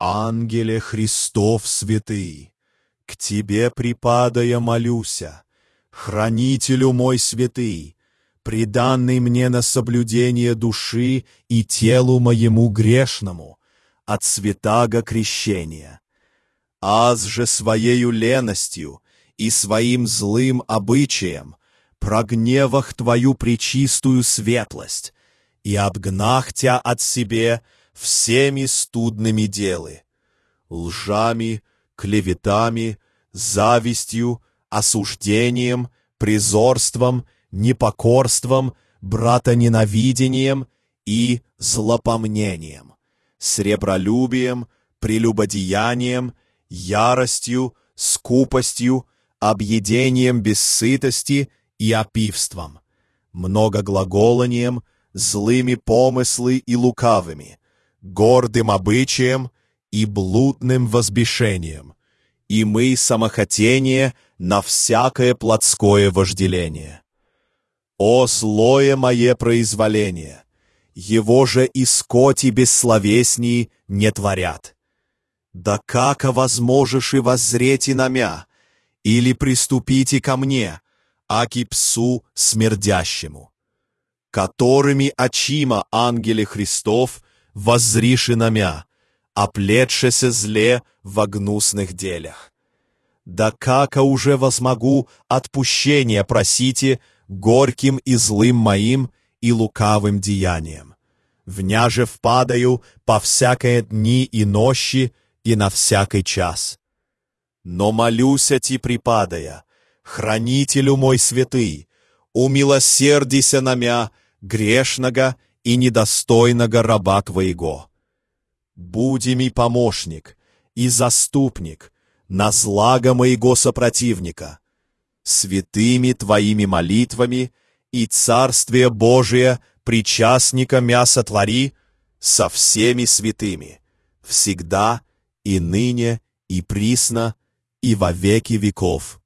Ангеле Христов святый, к Тебе припадая молюся, Хранителю мой святый, преданный мне на соблюдение души и телу моему грешному от святаго крещения. Аз же своею леностью и своим злым обычаем прогневах Твою пречистую светлость и обгнах Тя от себе всеми студными делы, лжами, клеветами, завистью, осуждением, призорством, непокорством, братоненавидением и злопомнением, сребролюбием, прелюбодеянием, яростью, скупостью, объедением без сытости и опивством, многоглаголанием, злыми помыслы и лукавыми, гордым обычаем и блудным возбешением, и мы самохотение на всякое плотское вожделение. О злое мое произволение! Его же и скоти бессловесней не творят. Да как возможешь и воззрети на мя, или приступите ко мне, аки псу смердящему, которыми очима ангеле Христов воззриши на мя, оплетшеся зле во гнусных делях. Да как уже возмогу отпущения просите горьким и злым моим и лукавым деяниям. Вня же впадаю по всякое дни и нощи и на всякий час. Но молюся ти припадая, Хранителю мой святый, умилосердися на мя, грешного и недостойного раба Твоего. Буди ми помощник и заступник на злага моего сопротивника, святыми Твоими молитвами и Царствие Божие причастника мя сотвори со всеми святыми, всегда и ныне и присно и во веки веков.